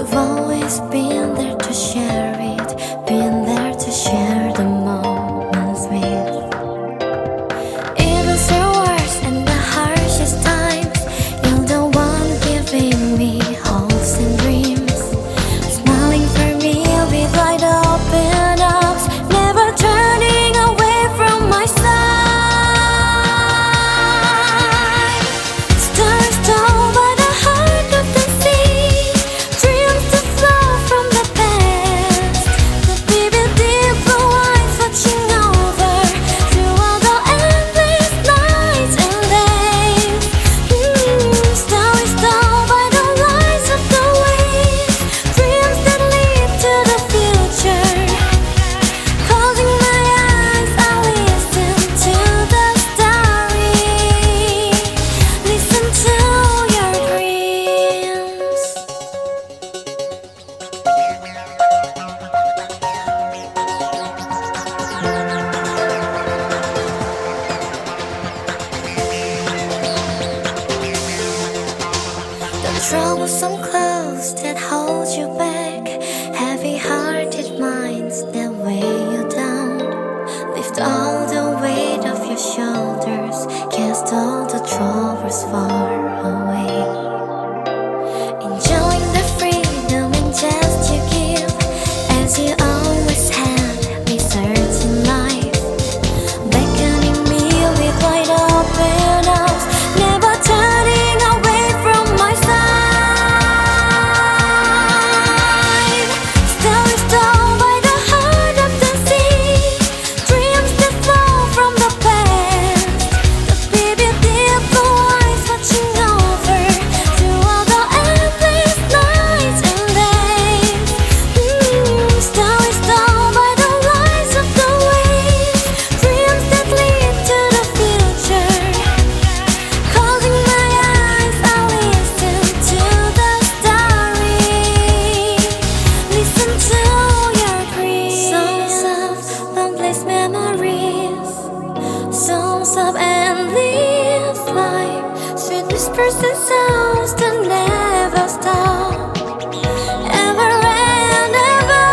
always been there to share it, been there to share the moments with. Even through worst and the harshest times, you're the one giving me hopes and dreams, smiling for me with wide open arms, never turning away from my side. Stars tall by the heart of the sea, dreams that flow from the past, the baby deep blue eyes watching over through all the endless nights and days. Stars tall by the lights of the waves, dreams that lead to the future. Closing my eyes, I listen to the story, listen to your dreams. The troublesome clothes that hold you back, heavy-hearted minds that weigh you down. Lift all the weight of your shoulders, cast all the troubles far away. Enjoying the freedom and just you give, as you always had research in life, beckoning me with wide open arms, never turning away from my side. Stars tall by the heart of the sea, dreams that flow from the past, the baby deep blue eyes watching over through all the endless nights and days. Stars tall by the lights of the waves, dreams that lead to the future. Closing my eyes, I listen to the story, listen to your dreams. Songs of boundless memories, songs of endless life, sweet whispers and sounds that never stop, ever and ever.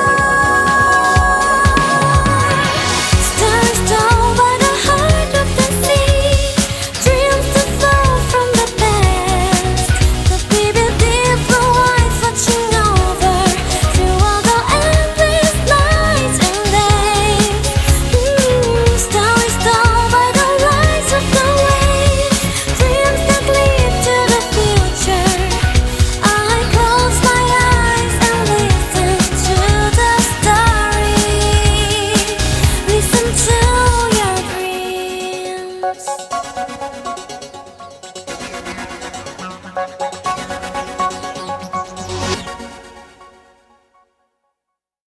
Stars tall by the heart of the sea, dreams that flow from the past, the baby deep blue eyes watching over through all the endless nights and days. Stars tall by the lights of the waves, dreams that lead to the future. I close my eyes and listen to the story, listen to your dreams.